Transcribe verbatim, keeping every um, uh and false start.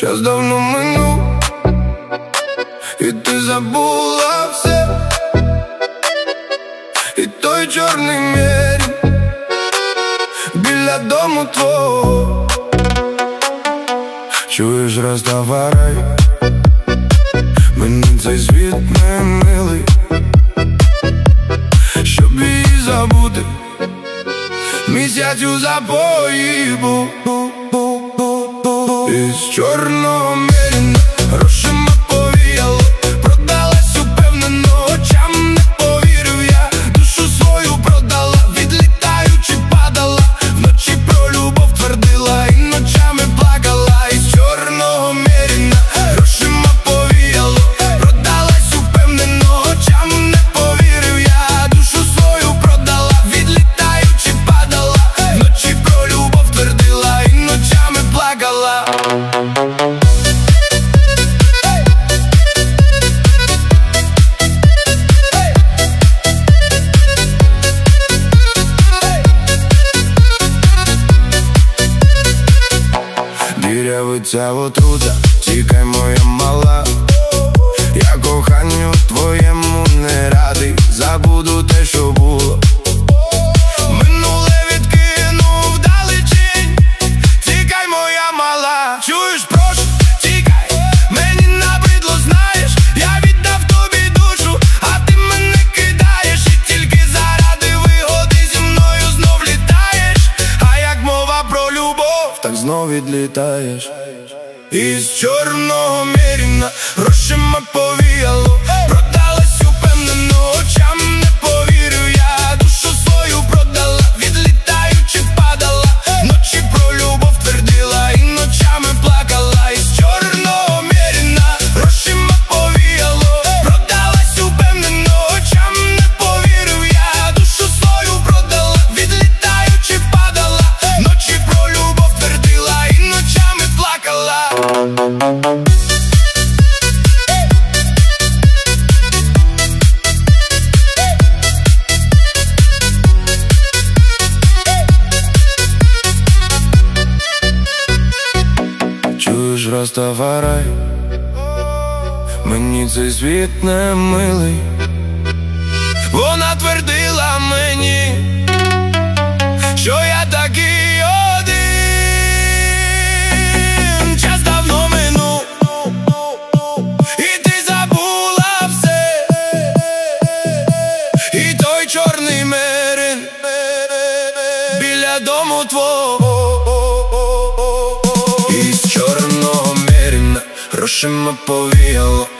час давно минув, і ти забула все. І той чорний мерін біля дому твого. Чуєш, Растафарай, мені цей світ не милий. Щоб її забути, місяць у запої був. Із чорного меріна грошима повіяло, продалась упевнено, очам не повірив я. Душу свою продала, відлітаючи падала, вночі про любов твердила і ночами плакала. Із чорного меріна грошима повіяло, продалась упевнено, очам не повірив я. Душу свою продала, відлітаючи падала, вночі про любов твердила і ночами плакала. Дірявиться отрута, тікай, моя мала. Я коханню твоєму не радий, забуду те, що було. Минуле відкинув далечінь, тікай, моя мала. Чуєш, прошу, тікай, мені набридло, знаєш. Я віддав тобі душу, а ти мене кидаєш. І тільки заради вигоди зі мною знов літаєш. А як мова про любов, так знов відлітаєш. Із чорного меріна грошима повіяло, продалась упевнено, очам не повірив я. Душу свою продала, відлітаючи падала, ночі про любов твердила і ночами плакала. Із чорного меріна грошима повіяло, продалась упевнено, очам не повірив я. Душу свою продала, відлітаючи падала, ночі про любов твердила і ночами плакала. Чуєш, Растафарай, мені цей світ не милий. Вона твердила мені, що я такий один. Час давно минув, і ти забула все. І той чорний мерин біля дому твого. Із чорного меріна грошима повіяло,